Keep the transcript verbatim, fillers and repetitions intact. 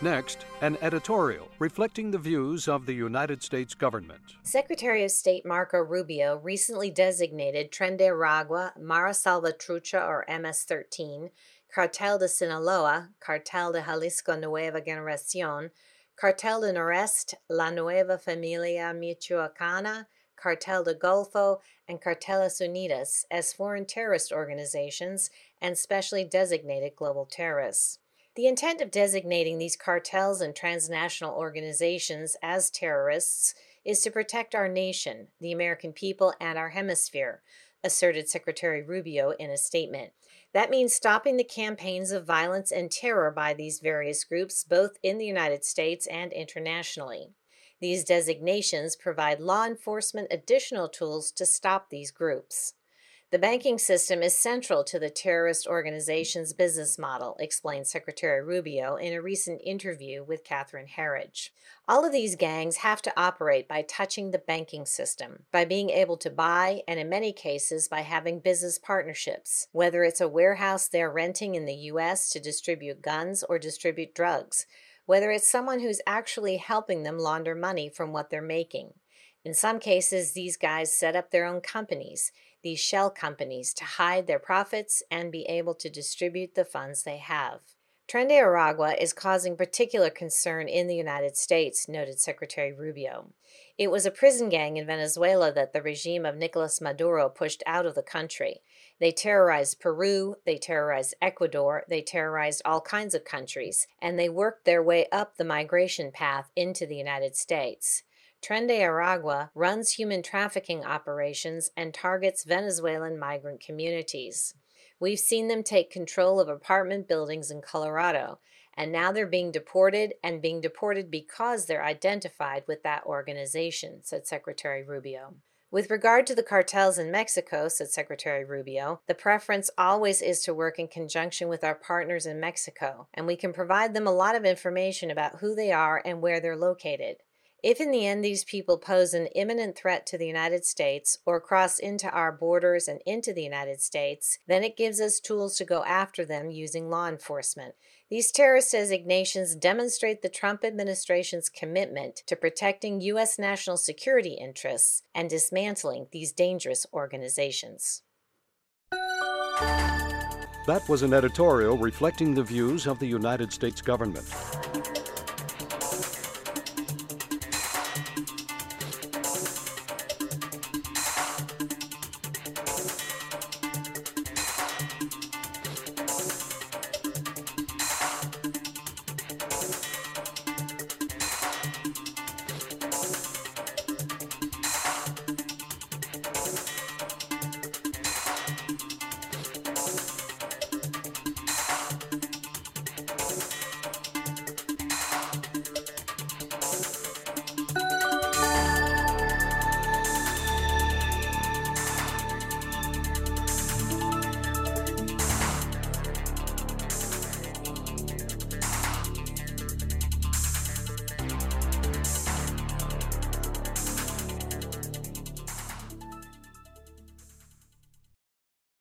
Next, an editorial reflecting the views of the United States government. Secretary of State Marco Rubio recently designated Tren de Aragua, Mara Salvatrucha or M S thirteen, Cartel de Sinaloa, Cartel de Jalisco Nueva Generación, Cartel de Noreste, La Nueva Familia Michoacana, Cartel de Golfo, and Carteles Unidas as foreign terrorist organizations and specially designated global terrorists. The intent of designating these cartels and transnational organizations as terrorists is to protect our nation, the American people, and our hemisphere, asserted Secretary Rubio in a statement. That means stopping the campaigns of violence and terror by these various groups, both in the United States and internationally. These designations provide law enforcement additional tools to stop these groups. The banking system is central to the terrorist organization's business model, explained Secretary Rubio in a recent interview with Catherine Herridge. All of these gangs have to operate by touching the banking system, by being able to buy, and in many cases by having business partnerships, whether it's a warehouse they're renting in the U S to distribute guns or distribute drugs, whether it's someone who's actually helping them launder money from what they're making. In some cases, these guys set up their own companies, these shell companies, to hide their profits and be able to distribute the funds they have. Tren de Aragua is causing particular concern in the United States, noted Secretary Rubio. It was a prison gang in Venezuela that the regime of Nicolas Maduro pushed out of the country. They terrorized Peru, they terrorized Ecuador, they terrorized all kinds of countries, and they worked their way up the migration path into the United States. Tren de Aragua runs human trafficking operations and targets Venezuelan migrant communities. We've seen them take control of apartment buildings in Colorado, and now they're being deported and being deported because they're identified with that organization, said Secretary Rubio. With regard to the cartels in Mexico, said Secretary Rubio, the preference always is to work in conjunction with our partners in Mexico, and we can provide them a lot of information about who they are and where they're located. If in the end these people pose an imminent threat to the United States or cross into our borders and into the United States, then it gives us tools to go after them using law enforcement. These terrorist designations demonstrate the Trump administration's commitment to protecting U S national security interests and dismantling these dangerous organizations. That was an editorial reflecting the views of the United States government.